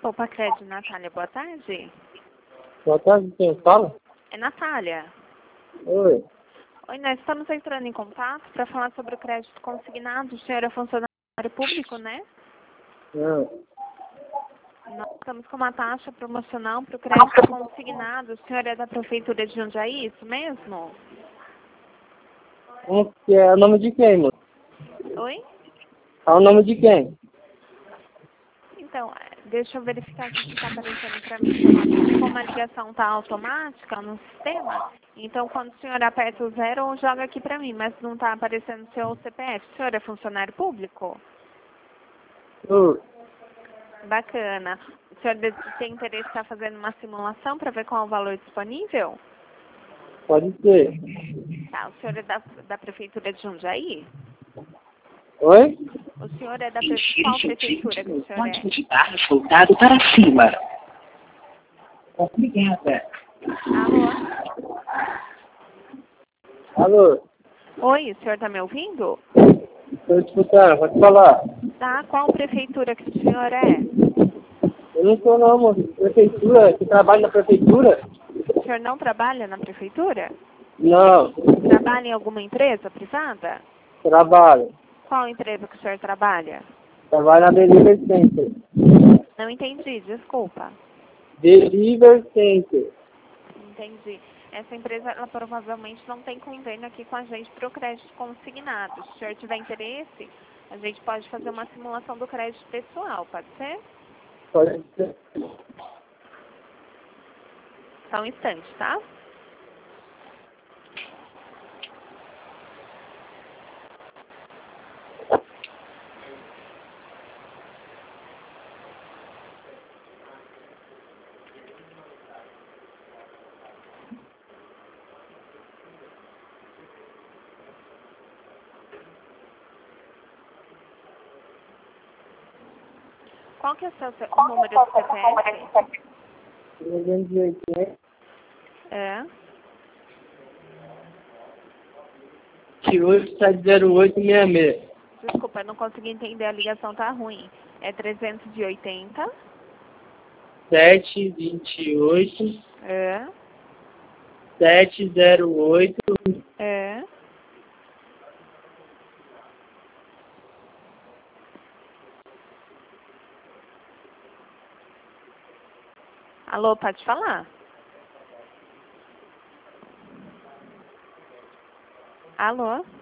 Poupa Crédito, Natália, boa tarde. Boa tarde, quem fala? É Natália. Oi. Oi, nós estamos entrando em contato para falar sobre o crédito consignado. O senhor é funcionário público, né? Não. Nós estamos com uma taxa promocional para o crédito consignado. O senhor é da Prefeitura de Jundiaí, isso mesmo? Como que é o nome de quem, mano? Oi? É o nome de quem? Então, deixa eu verificar aqui se está aparecendo para mim seu nome. Porque como a ligação está automática no sistema, então quando o senhor aperta o 0, joga aqui para mim, mas não está aparecendo seu CPF. O senhor é funcionário público? Oi. Bacana. O senhor tem interesse em estar fazendo uma simulação para ver qual é o valor disponível? Pode ser. Tá, o senhor é da Prefeitura de Jundiaí? Oi? O senhor é da qual prefeitura que o senhor é? de barra voltado para cima. Obrigada. Alô? Alô? Oi, o senhor está me ouvindo? Estou escutando, pode falar. Tá, qual prefeitura que o senhor é? Eu não sou não, moço. Prefeitura, que trabalha na prefeitura? O senhor não trabalha na prefeitura? Não. Trabalha em alguma empresa privada? Trabalho. Qual empresa que o senhor trabalha? Trabalho na Deliver Center. Não entendi, desculpa. Deliver Center. Entendi. Essa empresa, ela provavelmente não tem convênio aqui com a gente para o crédito consignado. Se o senhor tiver interesse, a gente pode fazer uma simulação do crédito pessoal, pode ser? Pode ser. Só um instante, tá? Qual que é o número do CPF? 380. É. 870866. Desculpa, eu não consegui entender, a ligação tá ruim. É 380. 728. É. 708. É. Alô, pode falar? Alô?